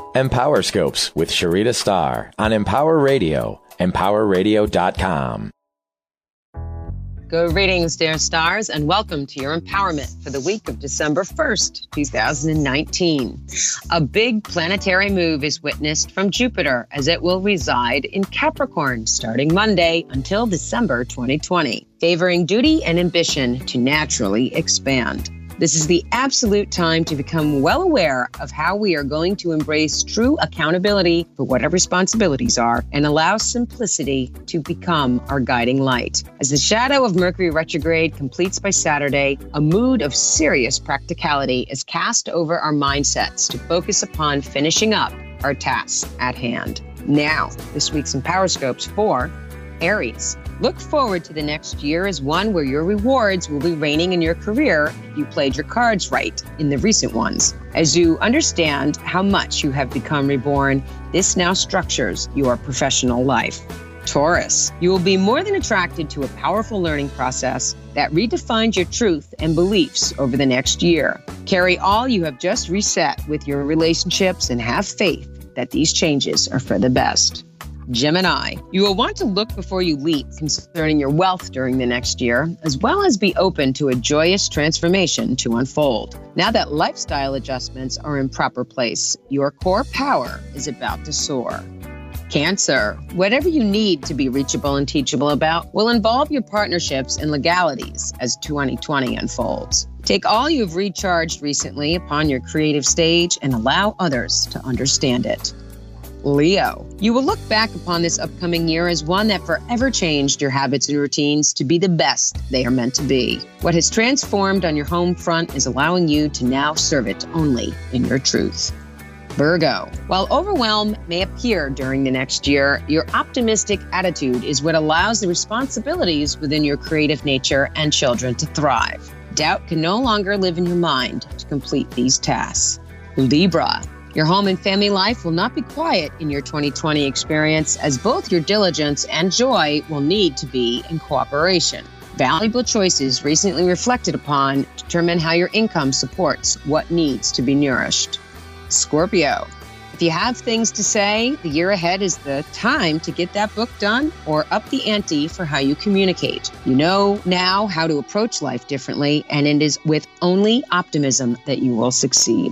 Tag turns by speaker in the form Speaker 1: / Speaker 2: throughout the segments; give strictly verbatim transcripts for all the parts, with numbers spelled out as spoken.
Speaker 1: Empower Scopes with Sharita Starr on Empower Radio, empower radio dot com.
Speaker 2: Greetings, dear stars, and welcome to your empowerment for the week of December first, two thousand nineteen. A big planetary move is witnessed from Jupiter as it will reside in Capricorn starting Monday until December twenty twenty, favoring duty and ambition to naturally expand. This is the absolute time to become well aware of how we are going to embrace true accountability for what our responsibilities are and allow simplicity to become our guiding light. As the shadow of Mercury retrograde completes by Saturday, a mood of serious practicality is cast over our mindsets to focus upon finishing up our tasks at hand. Now, this week's Empower Scopes for Aries. Look forward to the next year as one where your rewards will be reigning in your career if you played your cards right in the recent ones. As you understand how much you have become reborn, this now structures your professional life. Taurus, you will be more than attracted to a powerful learning process that redefines your truth and beliefs over the next year. Carry all you have just reset with your relationships and have faith that these changes are for the best. Gemini, you will want to look before you leap concerning your wealth during the next year, as well as be open to a joyous transformation to unfold. Now that lifestyle adjustments are in proper place, your core power is about to soar. Cancer, whatever you need to be reachable and teachable about will involve your partnerships and legalities as twenty twenty unfolds. Take all you've recharged recently upon your creative stage and allow others to understand it. Leo, you will look back upon this upcoming year as one that forever changed your habits and routines to be the best they are meant to be. What has transformed on your home front is allowing you to now serve it only in your truth. Virgo, while overwhelm may appear during the next year, your optimistic attitude is what allows the responsibilities within your creative nature and children to thrive. Doubt can no longer live in your mind to complete these tasks. Libra, your home and family life will not be quiet in your twenty twenty experience, as both your diligence and joy will need to be in cooperation. Valuable choices recently reflected upon determine how your income supports what needs to be nourished. Scorpio, if you have things to say, the year ahead is the time to get that book done or up the ante for how you communicate. You know now how to approach life differently, and it is with only optimism that you will succeed.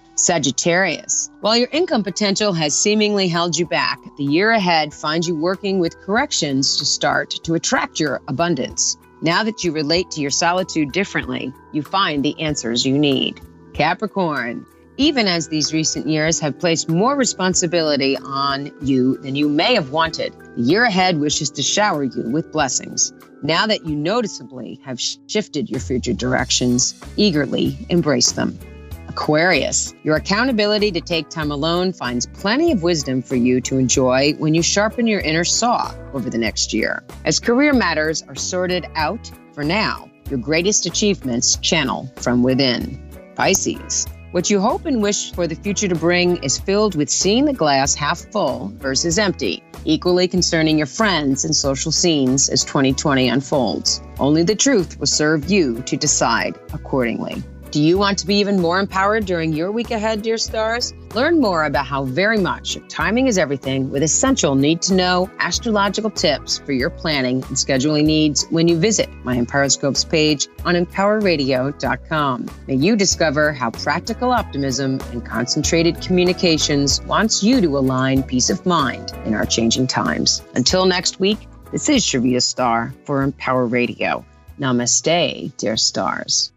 Speaker 2: Sagittarius, while your income potential has seemingly held you back, the year ahead finds you working with corrections to start to attract your abundance. Now that you relate to your solitude differently, you find the answers you need. Capricorn, even as these recent years have placed more responsibility on you than you may have wanted, the year ahead wishes to shower you with blessings. Now that you noticeably have shifted your future directions, eagerly embrace them. Aquarius, your accountability to take time alone finds plenty of wisdom for you to enjoy when you sharpen your inner saw over the next year. As career matters are sorted out for now, your greatest achievements channel from within. Pisces, what you hope and wish for the future to bring is filled with seeing the glass half full versus empty, equally concerning your friends and social scenes as twenty twenty unfolds. Only the truth will serve you to decide accordingly. Do you want to be even more empowered during your week ahead, dear stars? Learn more about how very much timing is everything with essential need-to-know astrological tips for your planning and scheduling needs when you visit my Empower Scopes page on empower radio dot com. May you discover how practical optimism and concentrated communications wants you to align peace of mind in our changing times. Until next week, this is Sharita Starr for Empower Radio. Namaste, dear stars.